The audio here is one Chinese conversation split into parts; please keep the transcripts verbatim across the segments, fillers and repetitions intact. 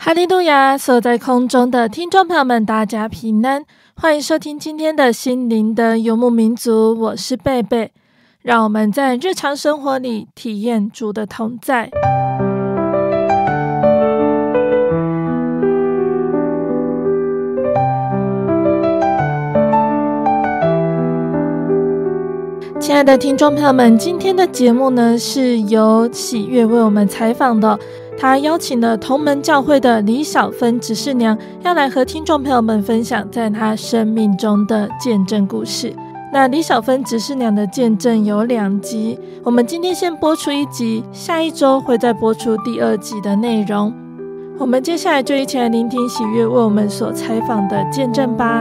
哈利路亚！所在空中的听众朋友们，大家平安，欢迎收听今天的心灵的游牧民族，我是贝贝。让我们在日常生活里体验主的同在。亲爱的听众朋友们，今天的节目呢是由喜悦为我们采访的，他邀请了同门教会的李小芬执事娘，要来和听众朋友们分享在她生命中的见证故事。那李小芬执事娘的见证有两集，我们今天先播出一集，下一周会再播出第二集的内容。我们接下来就一起来聆听喜悦为我们所采访的见证吧。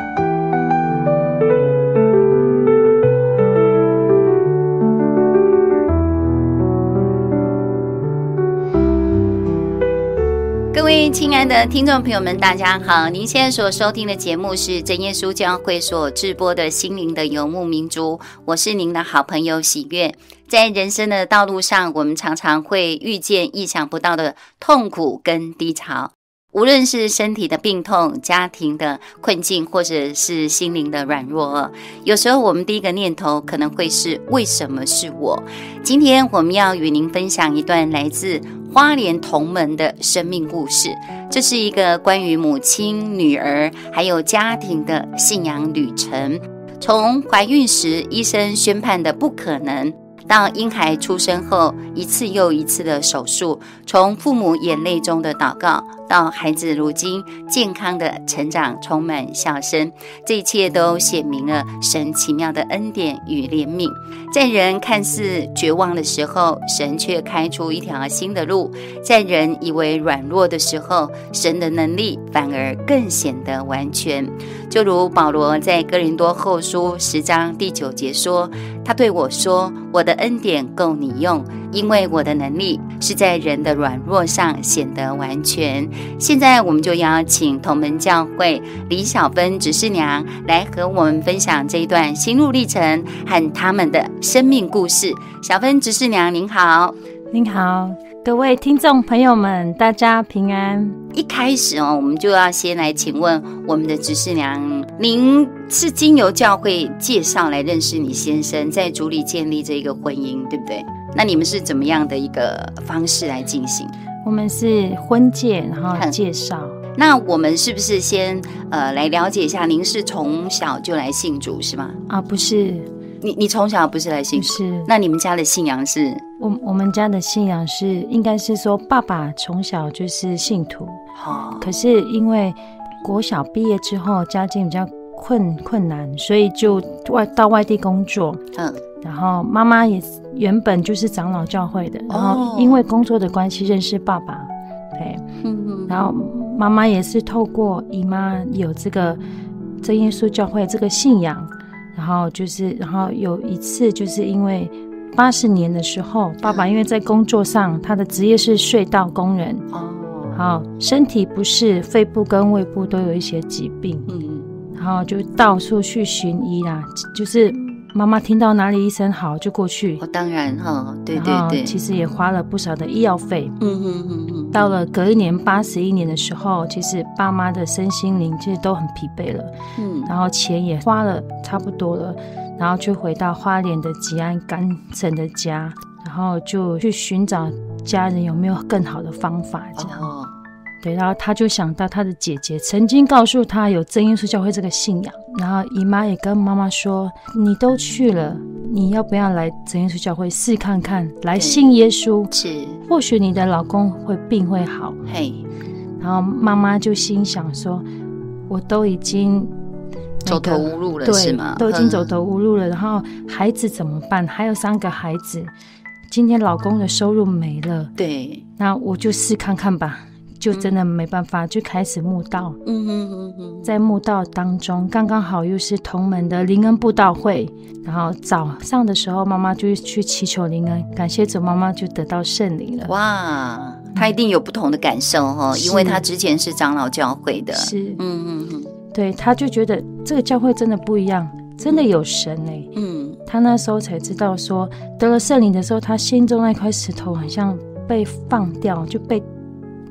各位亲爱的听众朋友们，大家好，您现在所收听的节目是真耶稣教会所制播的心灵的游牧民族，我是您的好朋友喜悦。在人生的道路上，我们常常会遇见意想不到的痛苦跟低潮，无论是身体的病痛、家庭的困境，或者是心灵的软弱，有时候我们第一个念头可能会是为什么是我？今天我们要与您分享一段来自花莲同门的生命故事，这是一个关于母亲、女儿还有家庭的信仰旅程。从怀孕时医生宣判的不可能，到婴孩出生后一次又一次的手术，从父母眼泪中的祷告，到孩子如今健康的成长，充满笑声，这一切都显明了神奇妙的恩典与怜悯。在人看似绝望的时候，神却开出一条新的路；在人以为软弱的时候，神的能力反而更显得完全。就如保罗在哥林多后书十章第九节说，他对我说，我的恩典够你用，因为我的能力是在人的软弱上显得完全。现在我们就邀请同门教会李小芬执事娘来和我们分享这一段心路历程和他们的生命故事。小芬执事娘您好。 您好，各位听众朋友们，大家平安。 一开始哦，我们就要先来请问我们的执事娘，您是经由教会介绍来认识你先生，在主里建立这个婚姻，对不对？那你们是怎么样的一个方式来进行？ 我们是婚介，然后介绍。 那我们是不是先呃来了解一下，您是从小就来信主是吗？ 啊，不是。 你你从小不是来信主？ 是。 那你们家的信仰是？ 我我们家的信仰是，应该是说爸爸从小就是信徒， 哦， 可是因为国小毕业之后家境比较困困难，所以就外到外地工作。嗯。然后妈妈也原本就是长老教会的，然后因为工作的关系认识爸爸，对，嗯，然后妈妈也是透过姨妈有这个真耶稣教会这个信仰，然后就是，然后有一次就是因为八十年的时候，爸爸因为在工作上，他的职业是隧道工人，哦，好，身体不适，肺部跟胃部都有一些疾病，嗯，然后就到处去寻医啦，就是。妈妈听到哪里医生好就过去， 哦，当然哈、哦，对对对， 其实也花了不少的医药费。嗯哼哼哼。到了隔一年八十一年的时候，其实爸妈的身心灵其实都很疲惫了，嗯，然后钱也花了差不多了，然后就回到花莲的吉安干城的家，然后就去寻找家人有没有更好的方法，这样。哦。对，然后他就想到他的姐姐曾经告诉他有真耶稣教会这个信仰，然后姨妈也跟妈妈说，你都去了，你要不要来真耶稣教会试看看，来信耶稣， 是， 或许你的老公会病会好。 嘿， 然后妈妈就心想说，我都已经、那个、 走投无路了，是吗？ 都已经走投无路了，然后孩子怎么办？还有三个孩子，今天老公的收入没了， 对， 那我就试看看吧。就真的没办法，就开始慕道。嗯哼哼哼，在慕道当中，刚刚好又是同门的灵恩布道会，然后早上的时候，妈妈就去祈求灵恩，感谢主，妈妈就得到圣灵了。 哇，她一定有不同的感受哦，嗯、因为她之前是长老教会的。 是，嗯嗯嗯，对，她就觉得这个教会真的不一样，真的有神哎、欸。嗯，她那时候才知道说，得了圣灵的时候，她心中那块石头好像被放掉，就被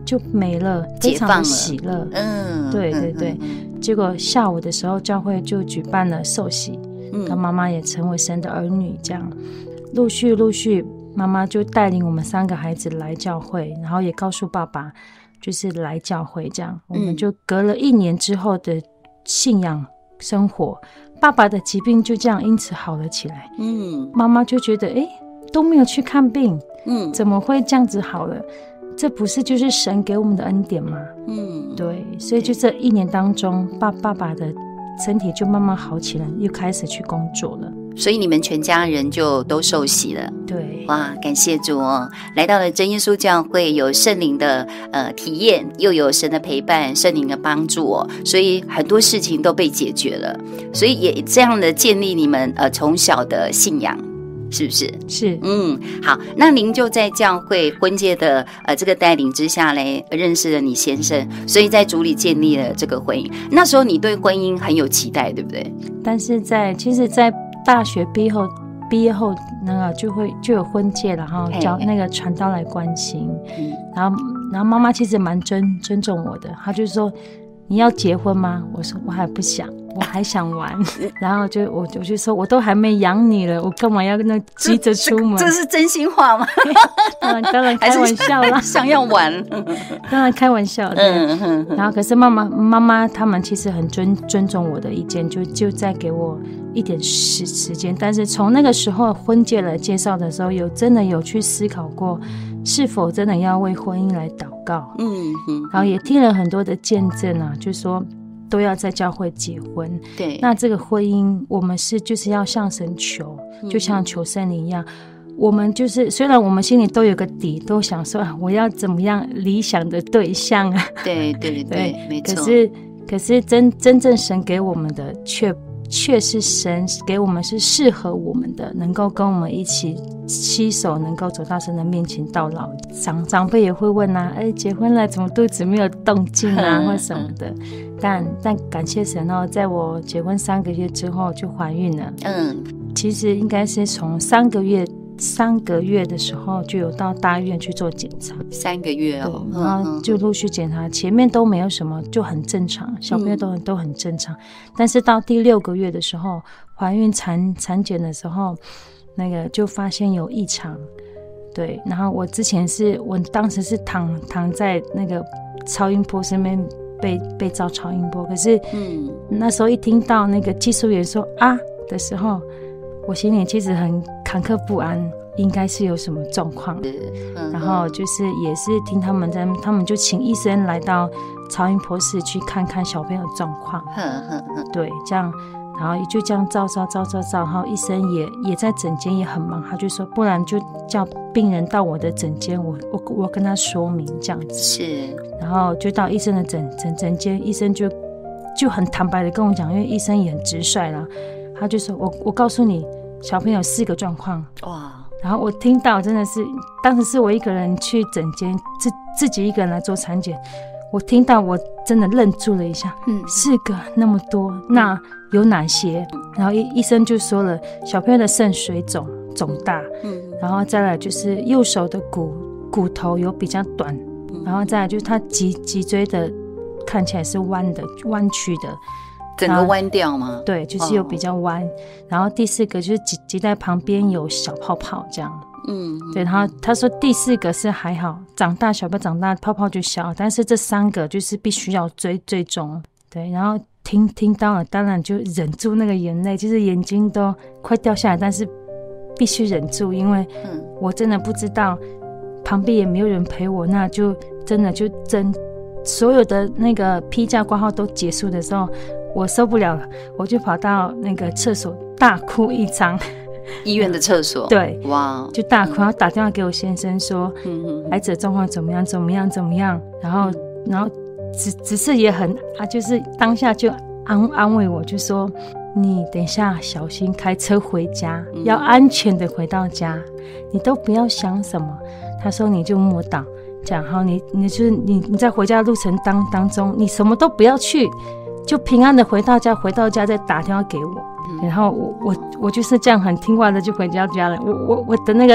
就没了，非常的喜乐。 嗯， 对对对、嗯嗯。结果下午的时候，教会就举办了受洗，嗯，跟妈妈也成为神的儿女，这样陆续陆续，妈妈就带领我们三个孩子来教会，然后也告诉爸爸，就是来教会这样。我们就隔了一年之后的信仰生活，爸爸的疾病就这样因此好了起来。嗯，妈妈就觉得，哎，都没有去看病，嗯，怎么会这样子好了？这不是就是神给我们的恩典吗？嗯，对，所以就这一年当中，爸爸爸的身体就慢慢好起来，又开始去工作了。 所以你们全家人就都受洗了。 对， 哇，感谢主哦！来到了真耶稣教会，有圣灵的呃体验，又有神的陪伴，圣灵的帮助哦，所以很多事情都被解决了。所以也这样的建立你们呃从小的信仰。是不是？ 是， 嗯，好，那您就在教会婚介的呃这个带领之下嘞，认识了你先生，所以在主里建立了这个婚姻。那时候你对婚姻很有期待，对不对？ 但是在其实，在大学毕业后，毕业后那个就会就有婚介，然后叫那个传道来关心，嗯、然后然后妈妈其实蛮尊尊重我的，她就说你要结婚吗？我说我还不想。我还想玩，然后就我我就说，我都还没养你了，我干嘛要那急着出门？ 这, 这是真心话吗？ 当然当然开玩笑啦， 想要玩， 当然开玩笑。嗯嗯。然后可是妈妈妈妈他们其实很尊尊重我的意见，就就再给我一点时时间。但是从那个时候婚介来介绍的时候，有真的有去思考过，是否真的要为婚姻来祷告？嗯嗯。然后也听了很多的见证啊，就说。都要在教会结婚， 对， 那这个婚姻我们是就是要向神求，就像求圣灵一样、嗯、我们就是虽然我们心里都有个底，都想说、啊、我要怎么样理想的对象啊， 对对 对, 对没错， 可是可是真真正神给我们的却却是神给我们是适合我们的，能够跟我们一起携手，能够走到神的面前到老。长长辈也会问啊，哎，结婚了怎么肚子没有动静啊，或什么的。但但感谢神哦，在我结婚三个月之后就怀孕了。嗯，其实应该是从三个月三个月的时候就有到大医院去做检查。 三个月哦， 然后就陆续检查，前面都没有什么，就很正常，小朋友都很、嗯、都很正常。但是到第六个月的时候，怀孕产产检的时候，那个就发现有异常。对，然后我之前是我当时是躺躺在那个超音波上面被被照超音波，可是嗯，那时候一听到那个技术员说啊的时候，我心里其实很坎坷不安，应该是有什么状况。嗯、然后就是也是听他们在，他们就请医生来到超音波室去看看小朋友状况。对，这样。然后就这样照照照照照，然后医生也也在诊间也很忙，他就说不然就叫病人到我的诊间，我我我跟他说明这样子。 是， 然后就到医生的诊诊诊间，医生就就很坦白的跟我讲，因为医生也很直率啦，他就说我我告诉你，小朋友四个状况。哇！然后我听到真的是，当时是我一个人去诊间，自自己一个人来做产检。我听到我真的愣住了一下，嗯，四个那么多，那有哪些？然后医生就说了，小朋友的肾水肿肿大，嗯，然后再来就是右手的骨骨头有比较短，嗯、然后再来就是他脊脊椎的看起来是弯的弯曲的， 整个弯掉吗？ 对，就是有比较弯。哦、然后第四个就是脐脐带旁边有小泡泡这样。嗯，对，然后他说第四个是还好，长大小朋友长大泡泡就小，但是这三个就是必须要追追踪。对，然后听听到了，当然就忍住那个眼泪，就是眼睛都快掉下来，但是必须忍住，因为我真的不知道，旁边也没有人陪我，那就真的就真所有的那个批假挂号都结束的时候，我受不了了，我就跑到那个厕所大哭一场。 医院的厕所， 对，哇，就大哭，然后打电话给我先生说，嗯，孩子的状况怎么样，怎么样，怎么样，然后，然后只只是也很啊，就是当下就安安慰我，就说你等一下小心开车回家，嗯、要安全的回到家，你都不要想什么。他说你就默祷，讲好你你就是你你在回家的路程当当中，你什么都不要去，就平安的回到家，回到家再打电话给我。然后我我我就是这样很听话的就回家家了。我我我的那个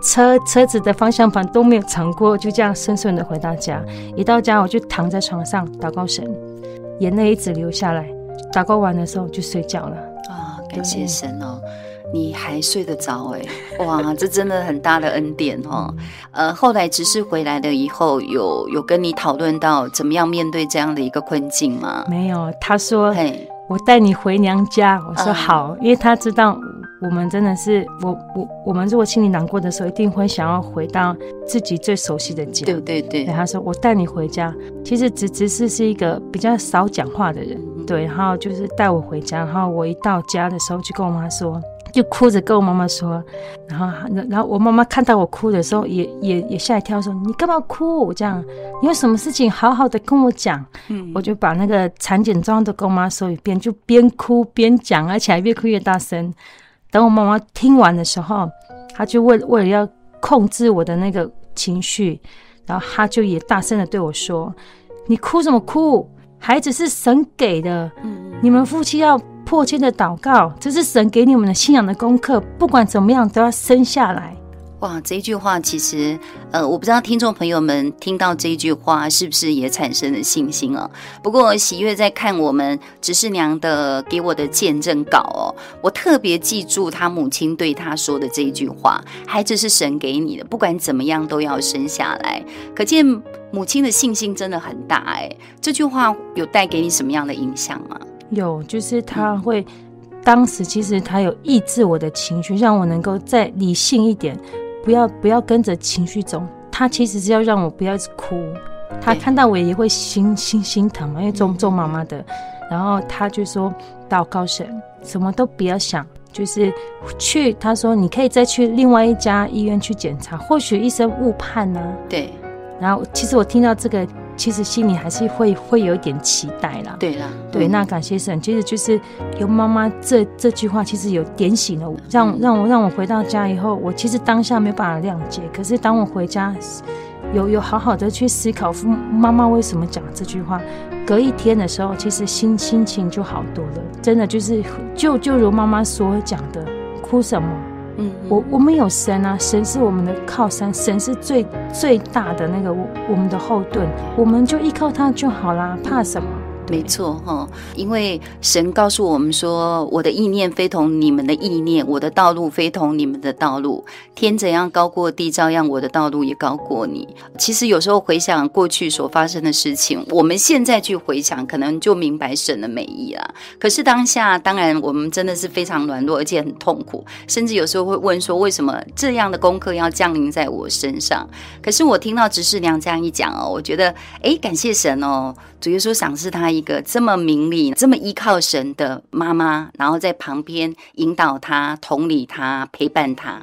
车车子的方向盘都没有尝过，就这样顺顺的回到家。一到家我就躺在床上祷告神，眼泪一直流下来。祷告完的时候就睡觉了。 啊，感谢神哦，你还睡得着哎，哇，这真的很大的恩典哦。呃，后来执事回来了以后，有有跟你讨论到怎么样面对这样的一个困境吗？ 没有，他说， 嘿， 我带你回娘家。我说好，嗯、因为他知道我们真的是，我我我们如果心里难过的时候，一定会想要回到自己最熟悉的家。 对对对。 他说我带你回家。其实执执事是一个比较少讲话的人，嗯、对，然后就是带我回家，然后我一到家的时候就跟我妈说。就哭着跟我妈妈说，然后，然后我妈妈看到我哭的时候也，也也吓一跳，说：“你干嘛哭？这样，你有什么事情好好的跟我讲。”嗯，我就把那个产检状都跟我妈说一遍，就边哭边讲，而且还越哭越大声。等我妈妈听完的时候，她就为为了要控制我的那个情绪，然后她就也大声的对我说：“你哭什么哭？孩子是神给的，嗯、你们夫妻要。”迫切的祷告，这是神给你们的信仰的功课，不管怎么样都要生下来。 哇，这一句话其实，呃，我不知道听众朋友们听到这一句话是不是也产生了信心哦。不过喜悦在看我们执事娘的给我的见证稿哦，我特别记住他母亲对他说的这一句话：孩子是神给你的，不管怎么样都要生下来。可见母亲的信心真的很大哎。这句话有带给你什么样的影响吗？ 有，就是他会、嗯、当时其实他有抑制我的情绪，让我能够再理性一点，不要不要跟着情绪走。他其实是要让我不要一直哭，他看到我也会心心心疼嘛，因为做做妈妈的。然后他就说祷告神，什么都不要想，就是去，他说你可以再去另外一家医院去检查，或许医生误判呢、啊。 对。 然后其实我听到这个，其实心里还是会会有一点期待啦。 对啦， 对，嗯、那感谢神，其实就是有妈妈这这句话，其实有点醒了我，让让我让我回到家以后，我其实当下没有办法谅解，可是当我回家，有有好好的去思考妈妈为什么讲这句话，隔一天的时候，其实心心情就好多了，真的就是就就如妈妈所讲的，哭什么？嗯，我我们有神啊，神是我们的靠山，神是最最大的那个我我们的后盾，我们就依靠他就好啦，怕什么？ 没错哈，因为神告诉我们说，我的意念非同你们的意念，我的道路非同你们的道路，天怎样高过地，照样我的道路也高过你。其实有时候回想过去所发生的事情，我们现在去回想，可能就明白神的美意啦。可是当下，当然我们真的是非常软弱，而且很痛苦，甚至有时候会问说，为什么这样的功课要降临在我身上？可是我听到执事娘这样一讲哦，我觉得，哎，感谢神哦，主耶稣赏赐他一个这么明理、这么依靠神的妈妈，然后在旁边引导他、同理他、陪伴他。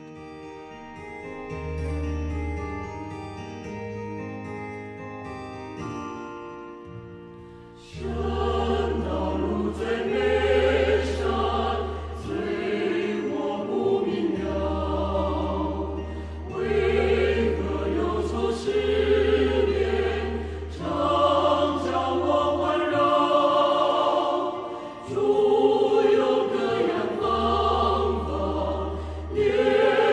主有各样方法，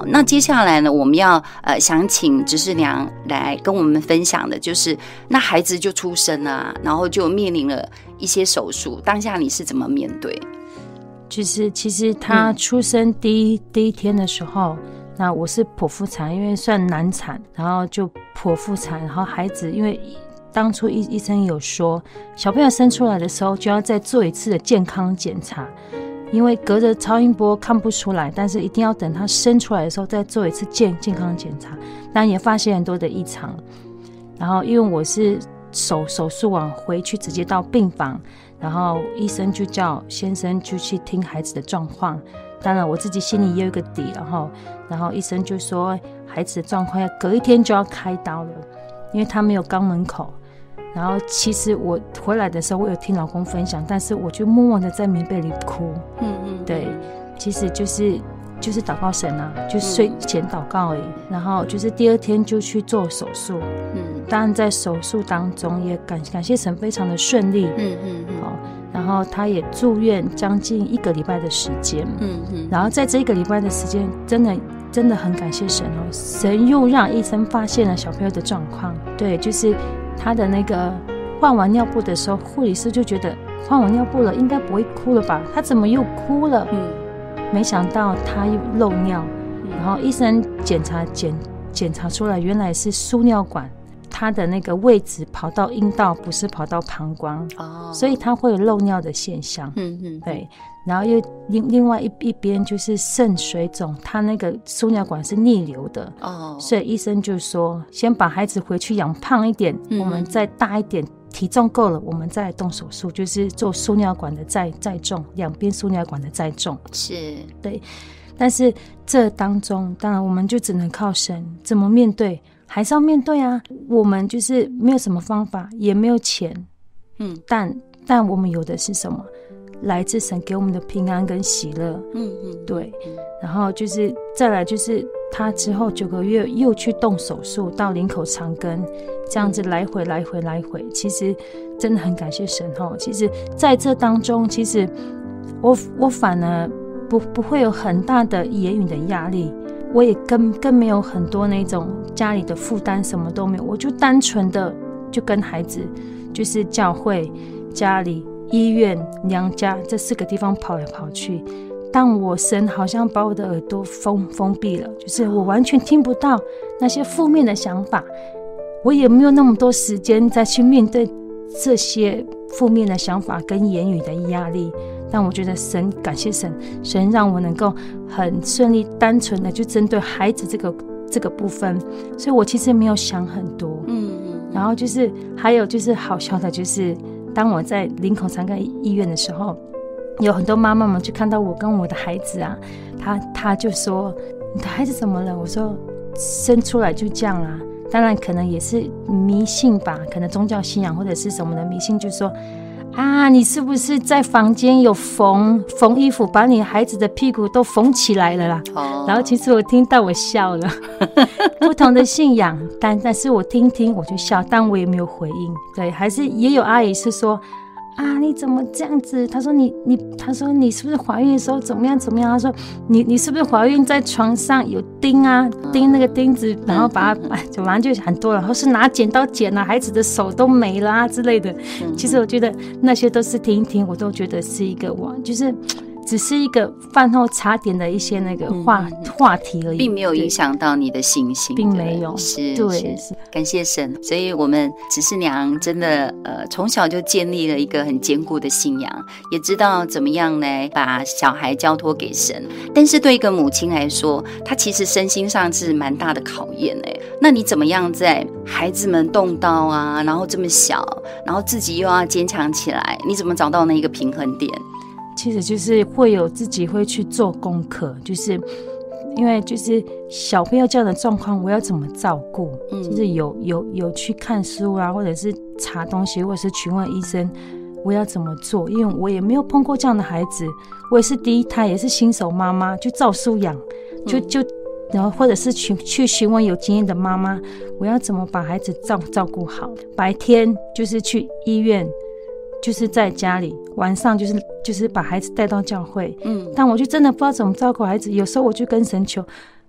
好，那接下来呢，我们要呃想请执事娘来跟我们分享的，就是那孩子就出生了，然后就面临了一些手术，当下你是怎么面对？ 就是其实他出生第一、嗯、第一天的时候，那我是剖腹产，因为算难产，然后就剖腹产，然后孩子因为当初医医生有说，小朋友生出来的时候就要再做一次的健康检查。因为隔着超音波看不出来，但是一定要等他生出来的时候再做一次健健康检查，但也发现很多的异常。然后因为我是手手术完回去直接到病房，然后医生就叫先生就去听孩子的状况。当然我自己心里也有一个底，然后然后医生就说孩子的状况要隔一天就要开刀了，因为他没有肛门口。然后其实我回来的时候我有听老公分享，但是我就默默的在棉被里哭。嗯嗯，对，其实就是就是祷告神啊，就睡前祷告而已。然后就是第二天就去做手术。嗯，当然在手术当中也感感谢神非常的顺利。嗯嗯嗯，好，然后他也住院将近一个礼拜的时间。嗯嗯，然后在这一个礼拜的时间，真的真的很感谢神哦，神又让医生发现了小朋友的状况。对，就是他的那个换完尿布的时候，护理师就觉得换完尿布了应该不会哭了吧，他怎么又哭了？嗯，没想到他又漏尿。嗯，然后医生检查检检查出来原来是输尿管，他的那个位置跑到阴道，不是跑到膀胱。哦，所以他会有漏尿的现象。嗯嗯，对。然后又另另外 一, 一边就是肾水肿，他那个输尿管是逆流的。哦，所以医生就说先把孩子回去养胖一点。嗯，我们再大一点，体重够了我们再来动手术，就是做输尿管的再再重，两边输尿管的再重。是，对。但是这当中当然我们就只能靠神，怎么面对还是要面对啊，我们就是没有什么方法，也没有钱。嗯，但但我们有的是什么？来自神给我们的平安跟喜乐。嗯嗯，对。然后就是再来就是他之后九个月又去动手术，到林口长庚，这样子来回来回来回，其实真的很感谢神哦。其实在这当中，其实我我反而不不会有很大的言语的压力，我也更更没有很多那种家里的负担，什么都没有，我就单纯的就跟孩子就是教会、家里、医院、娘家这四个地方跑来跑去。但我神好像把我的耳朵封封闭了，就是我完全听不到那些负面的想法，我也没有那么多时间再去面对这些负面的想法跟言语的压力。但我觉得神，感谢神，神让我能够很顺利单纯的就针对孩子这个这个部分，所以我其实没有想很多。嗯嗯。然后就是还有就是好笑的，就是当我在林口长庚医院的时候，有很多妈妈们就看到我跟我的孩子啊，他他就说你的孩子怎么了？我说生出来就这样啊。当然可能也是迷信吧，可能宗教信仰或者是什么的迷信，就说啊，你是不是在房间有缝缝衣服，把你孩子的屁股都缝起来了啦？哦，然后其实我听到我笑了，不同的信仰，但但是我听听我就笑，但我也没有回应。对，还是也有阿姨是说啊，你怎么这样子？他说你你，他说你是不是怀孕的时候怎么样怎么样？他说你你是不是怀孕在床上有钉啊，钉那个钉子，然后把它，就反正就很多了，或是拿剪刀剪了，孩子的手都没了啊之类的。其实我觉得那些都是听一听，我都觉得是一个我就是。只是一个饭后茶点的一些那个话、嗯、话题而已，并没有影响到你的信心， 并没有。 是， 对， 是，感谢神。所以我们执事娘真的呃从小就建立了一个很坚固的信仰，也知道怎么样呢把小孩交托给神。但是对一个母亲来说，她其实身心上是蛮大的考验哎。那你怎么样在孩子们动刀啊，然后这么小，然后自己又要坚强起来，你怎么找到那一个平衡点？ 其实就是会有自己会去做功课，就是因为就是小朋友这样的状况，我要怎么照顾？嗯，就是有有有去看书啊，或者是查东西，或者是询问医生，我要怎么做？因为我也没有碰过这样的孩子，我也是第一胎，也是新手妈妈，就照书养，就就然后或者是去去询问有经验的妈妈，我要怎么把孩子照照顾好？白天就是去医院。就是在家里，晚上就是就是把孩子带到教会，嗯，但我就真的不知道怎么照顾孩子。有时候我就跟神求，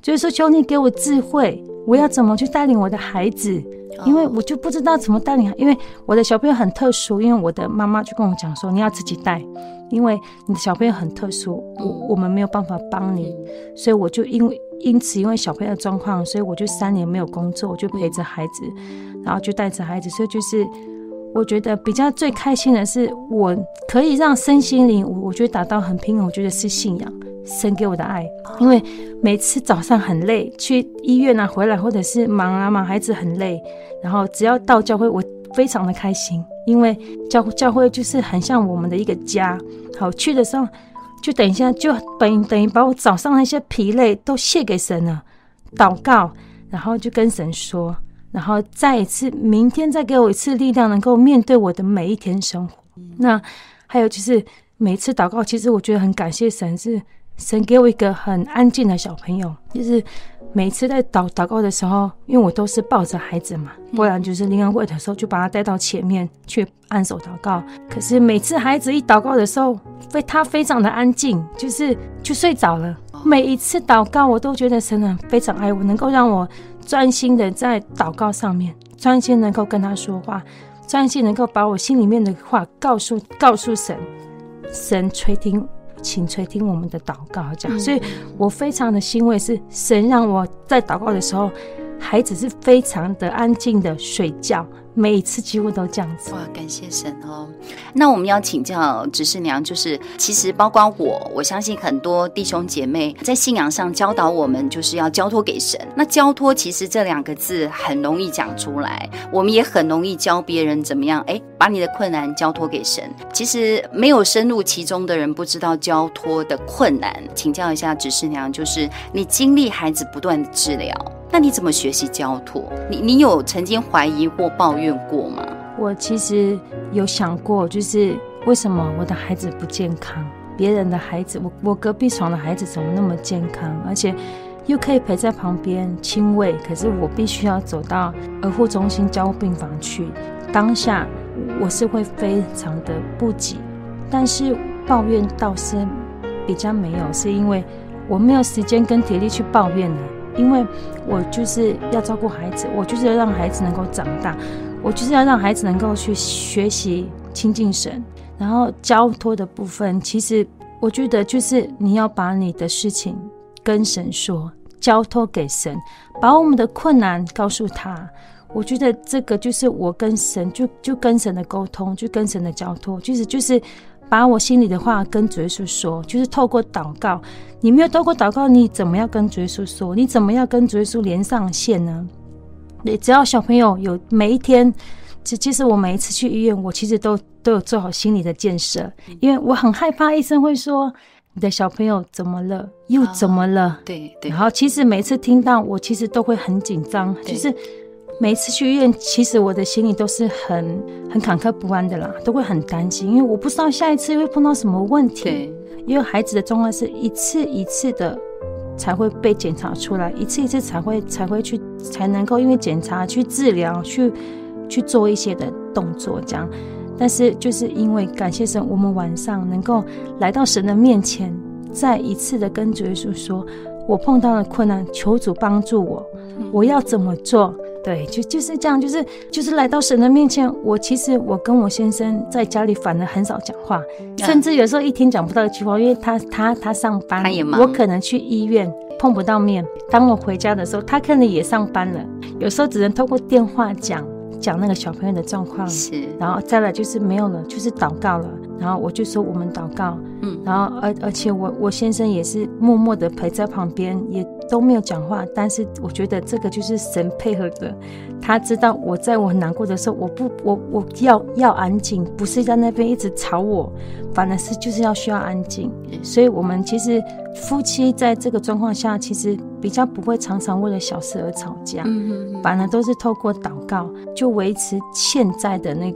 就是说求你给我智慧，我要怎么去带领我的孩子，因为我就不知道怎么带领，因为我的小朋友很特殊，因为我的妈妈就跟我讲说你要自己带，因为你的小朋友很特殊，我我们没有办法帮你，所以我就因为因此因为小朋友的状况，所以我就三年没有工作，我就陪着孩子，然后就带着孩子，所以就是我觉得比较最开心的是我可以让身心灵我我觉得达到很平衡，我觉得是信仰神给我的爱，因为每次早上很累去医院啊回来或者是忙啊忙孩子很累，然后只要到教会我非常的开心，因为教教会就是很像我们的一个家。好，去的时候就等一下就等于等于把我早上那些疲累都卸给神了，祷告，然后就跟神说，然后再一次明天再给我一次力量，能够面对我的每一天生活。那还有就是每次祷告，其实我觉得很感谢神，是神给我一个很安静的小朋友，就是每次在祷祷告的时候，因为我都是抱着孩子嘛，不然就是灵恩会的时候就把他带到前面去按手祷告。可是每次孩子一祷告的时候，他非常的安静，就是就睡着了。每一次祷告，我都觉得神很非常爱我，能够让我专心的在祷告上面，专心能够跟他说话，专心能够把我心里面的话告诉告诉神，神垂听。请垂听我们的祷告，这样，所以我非常的欣慰，是神让我在祷告的时候，孩子是非常的安静的睡觉，每一次几乎都这样子。 哇，感谢神哦！那我们要请教执事娘，就是其实包括我，我相信很多弟兄姐妹在信仰上教导我们，就是要交托给神。那交托其实这两个字很容易讲出来，我们也很容易教别人怎么样，哎，把你的困难交托给神。其实没有深入其中的人不知道交托的困难。请教一下执事娘，就是你经历孩子不断的治疗，那你怎么学习交托？你你有曾经怀疑或抱怨过吗？ 我其实有想过，就是为什么我的孩子不健康，别人的孩子，我我隔壁床的孩子怎么那么健康，而且又可以陪在旁边亲喂，可是我必须要走到儿护中心交护病房去。当下我是会非常的不急，但是抱怨倒是比较没有，是因为我没有时间跟体力去抱怨了，因为我就是要照顾孩子，我就是要让孩子能够长大，我就是要让孩子能够去学习亲近神。然后交托的部分，其实我觉得就是你要把你的事情跟神说，交托给神，把我们的困难告诉他。我觉得这个就是我跟神就就跟神的沟通，就跟神的交托，就是就是把我心里的话跟主耶稣说，就是透过祷告。你没有透过祷告，你怎么样跟主耶稣说？你怎么样跟主耶稣连上线呢？只要小朋友有每一天，其实我每一次去医院，我其实都都有做好心理的建设，因为我很害怕医生会说你的小朋友怎么了，又怎么了？哦、 对对。 然后其实每次听到，我其实都会很紧张，就是每次去医院，其实我的心里都是很很坎坷不安的啦，都会很担心，因为我不知道下一次会碰到什么问题。 对， 因为孩子的状况是一次一次的才会被检查出来，一次一次才会才会去才能够因为检查去治疗，去去做一些的动作这样。但是就是因为感谢神，我们晚上能够来到神的面前，再一次的跟主耶稣说，我碰到了困难，求主帮助我，我要怎么做？对，就就是这样，就是就是来到神的面前。我其实我跟我先生在家里反而很少讲话，甚至有时候一天讲不到一句话，因为他他他上班， 他也忙， 我可能去医院碰不到面。当我回家的时候，他可能也上班了，有时候只能透过电话讲讲那个小朋友的状况， 是， 然后再来就是没有了，就是祷告了。然后我就说我们祷告，嗯，然后而而且我我先生也是默默的陪在旁边，也都没有讲话。但是我觉得这个就是神配合的，他知道我在我很难过的时候，我不我我要要安静，不是在那边一直吵我，反而是就是要需要安静。所以我们其实夫妻在这个状况下，其实比较不会常常为了小事而吵架，嗯嗯嗯，反而都是透过祷告就维持现在的那个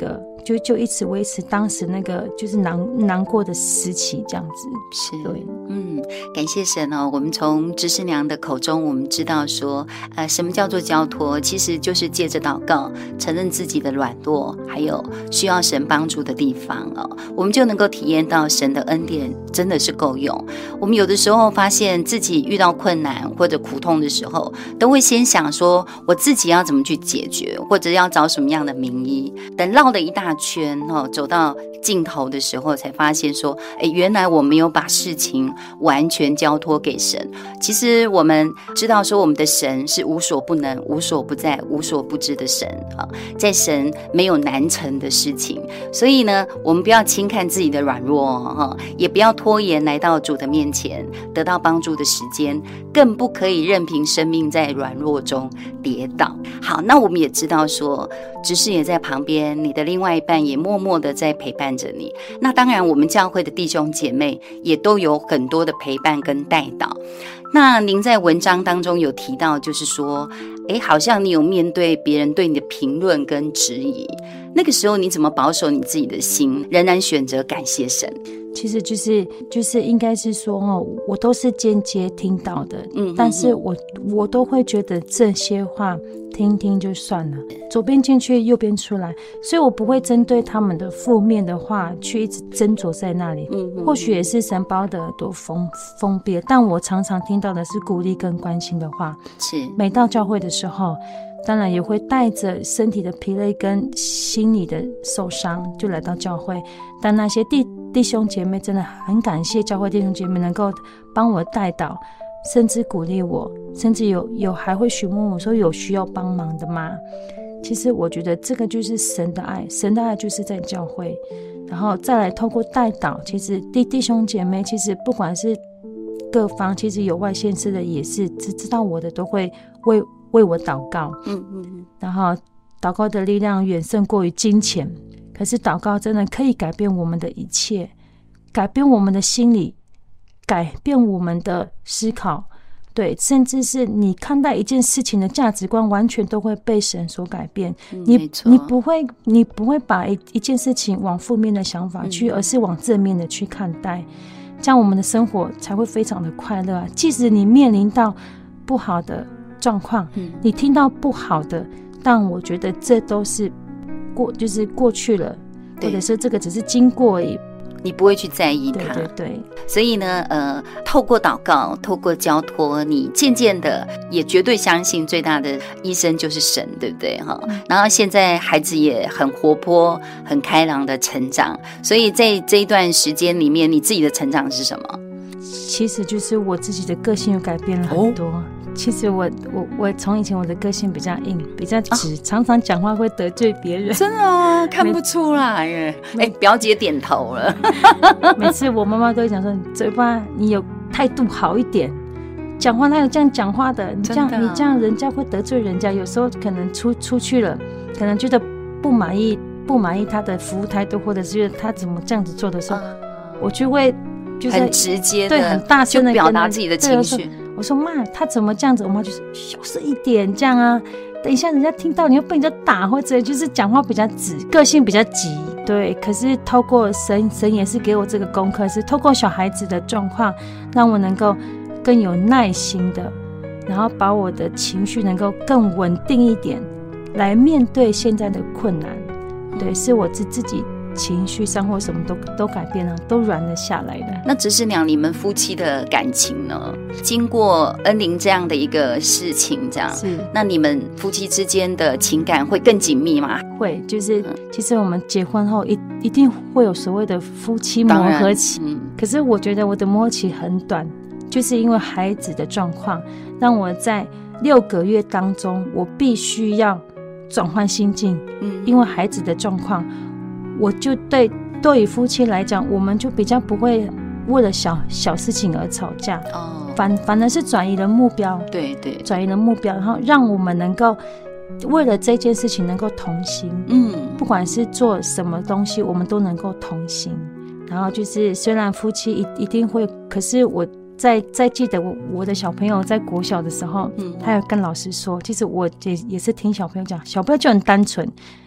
就就一直维持当时那个就是难难过的时期这样子。 是， 对， 嗯，感谢神哦。我们从执事娘的口中，我们知道说，呃，什么叫做交托？其实就是借着祷告，承认自己的软弱，还有需要神帮助的地方哦，我们就能够体验到神的恩典真的是够用。我们有的时候发现自己遇到困难或者苦痛的时候，都会先想说我自己要怎么去解决，或者要找什么样的名医。等绕了一大圈哦，走到尽头的时候，才发现说，哎，原来我没有把事情完全交托给神。其实我们知道说，我们的神是无所不能、无所不在、无所不知的神啊，在神没有难成的事情。所以呢，我们不要轻看自己的软弱哈，也不要拖延来到主的面前得到帮助的时间，更不可以任凭生命在软弱中跌倒。好，那我们也知道说，执事也在旁边，你的另外一半也默默的在陪伴着你。那当然，我们教会的弟兄姐妹也都有很多的陪伴跟带导。那您在文章当中有提到，就是说，哎，好像你有面对别人对你的评论跟质疑，那个时候你怎么保守你自己的心，仍然选择感谢神？ 其实就是就是应该是说哦，我都是间接听到的，嗯，但是我我都会觉得这些话听听就算了，左边进去右边出来，所以我不会针对他们的负面的话去一直斟酌在那里。嗯，或许也是神把我的耳朵封封闭，但我常常听到的是鼓励跟关心的话。 是， 每到教会的时候，当然也会带着身体的疲累跟心理的受伤就来到教会，但那些弟弟兄姐妹真的很感谢教会弟兄姐妹能够帮我带导，甚至鼓励我，甚至有有还会询问我说有需要帮忙的吗？其实我觉得这个就是神的爱，神的爱就是在教会，然后再来透过带导，其实弟弟兄姐妹其实不管是各方，其实有外县市的也是只知道我的都会为为我祷告，嗯嗯，然后祷告的力量远胜过于金钱，可是祷告真的可以改变我们的一切，改变我们的心理，改变我们的思考，对，甚至是你看待一件事情的价值观完全都会被神所改变。嗯、你你不会你不会把一一件事情往负面的想法去，嗯、而是往正面的去看待，这样我们的生活才会非常的快乐啊！即使你面临到不好的状况，嗯、你听到不好的，但我觉得这都是过，就是过去了，或者是这个只是经过而已。 你不会去在意它， 对对对。 所以呢，呃，透过祷告，透过交托，你渐渐的也绝对相信最大的医生就是神，对不对哈？然后现在孩子也很活泼、很开朗的成长，所以在这一段时间里面，你自己的成长是什么？ 其实就是我自己的个性又改变了很多。哦，其实我我我从以前我的个性比较硬，比较直，啊、常常讲话会得罪别人。 真的啊，看不出来耶！哎，表姐点头了。 每次我妈妈都会讲说，你嘴巴你有态度好一点，讲话哪有这样讲话的？你这样、啊、你这样人家会得罪人家。有时候可能出出去了，可能觉得不满意不满意他的服务态度，或者是觉得他怎么这样子做的时候，嗯、我就会就是很直接的， 对，很大声的表达自己的情绪。 我说妈，他怎么这样子？我妈就说小声一点，这样啊，等一下人家听到你要被人家打，或者就是讲话比较直，个性比较急。对，可是透过神，神也是给我这个功课，是透过小孩子的状况，让我能够更有耐心的，然后把我的情绪能够更稳定一点，来面对现在的困难。对，是我自自己。情绪上或什么都都改变了，都软了下来了。 那执事娘，你们夫妻的感情呢？经过恩玲这样的一个事情，这样是，那你们夫妻之间的情感会更紧密吗？ 会，就是、嗯、其实我们结婚后一一定会有所谓的夫妻磨合期，嗯、可是我觉得我的磨合期很短，就是因为孩子的状况，让我在六个月当中，我必须要转换心境，嗯，因为孩子的状况。我就对对于夫妻来讲，我们就比较不会为了小小事情而吵架，哦，反反而是转移了目标， 对对， 转移了目标，然后让我们能够为了这件事情能够同心，嗯，不管是做什么东西，我们都能够同心。然后就是虽然夫妻一一定会，可是我在在记得我我的小朋友在国小的时候，嗯，他有跟老师说，其实我也也是听小朋友讲，小朋友就很单纯。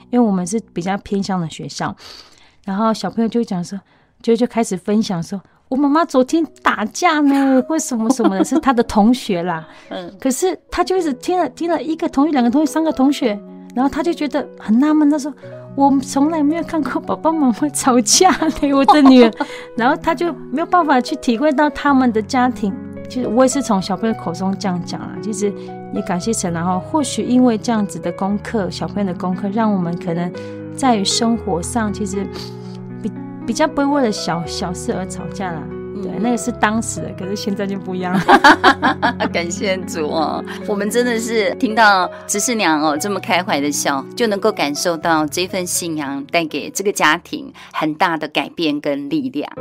因为我们是比较偏向的学校，然后小朋友就讲说，就就开始分享说，我妈妈昨天打架呢，或什么什么的，是他的同学啦。嗯，可是他就一直听了听了一个同学、两个同学、三个同学，然后他就觉得很纳闷，他说我从来没有看过爸爸妈妈吵架的，我的女儿，然后他就没有办法去体会到他们的家庭。其实我也是从小朋友口中这样讲啦，其实也感谢神，然后或许因为这样子的功课，小朋友的功课，让我们可能在于生活上，其实比比较不会为了小小事而吵架啦。对，那个是当时的，可是现在就不一样了。 感谢主哦，我们真的是听到执事娘哦这么开怀的笑，就能够感受到这份信仰带给这个家庭很大的改变跟力量。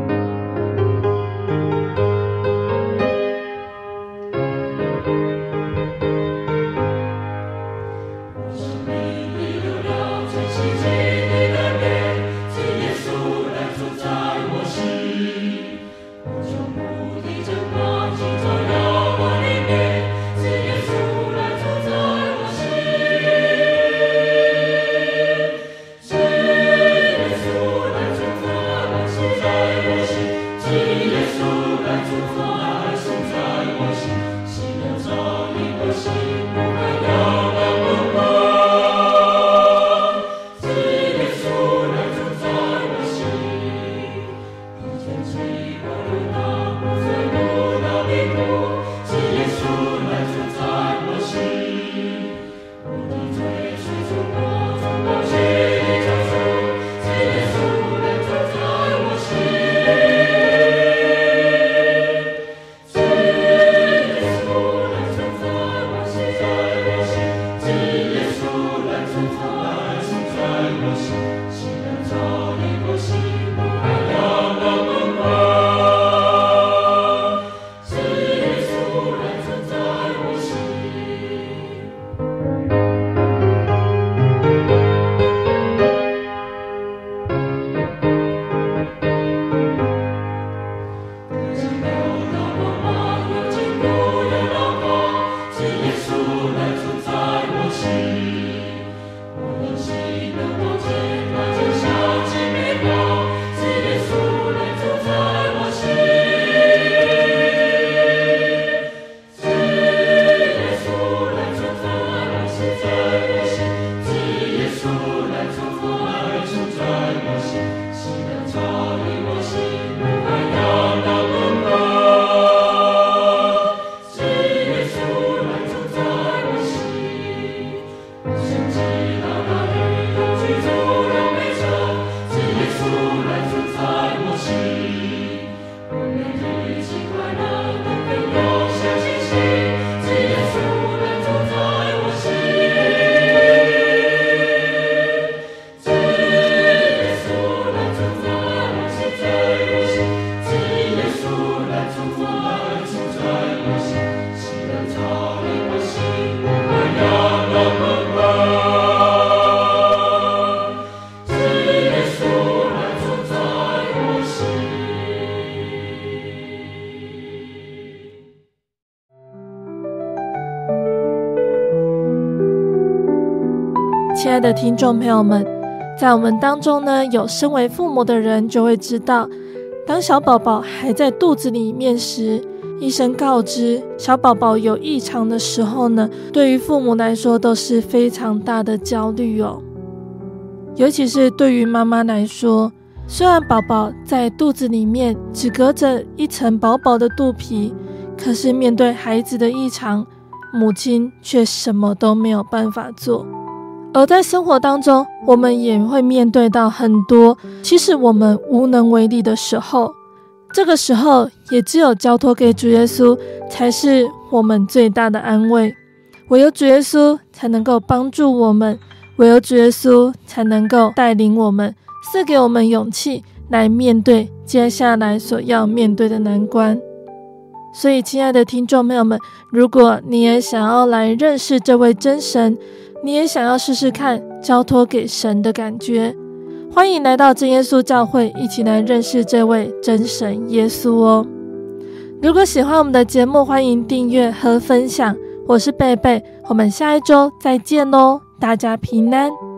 亲爱的听众朋友们，在我们当中呢，有身为父母的人就会知道，当小宝宝还在肚子里面时，医生告知小宝宝有异常的时候呢，对于父母来说都是非常大的焦虑哦。尤其是对于妈妈来说，虽然宝宝在肚子里面只隔着一层薄薄的肚皮，可是面对孩子的异常，母亲却什么都没有办法做。而在生活当中，我们也会面对到很多其实我们无能为力的时候，这个时候也只有交托给主耶稣才是我们最大的安慰，唯有主耶稣才能够帮助我们，唯有主耶稣才能够带领我们，赐给我们勇气来面对接下来所要面对的难关。所以亲爱的听众朋友们，如果你也想要来认识这位真神，你也想要试试看交托给神的感觉，欢迎来到真耶稣教会，一起来认识这位真神耶稣哦。如果喜欢我们的节目，欢迎订阅和分享。我是贝贝，我们下一周再见咯，大家平安。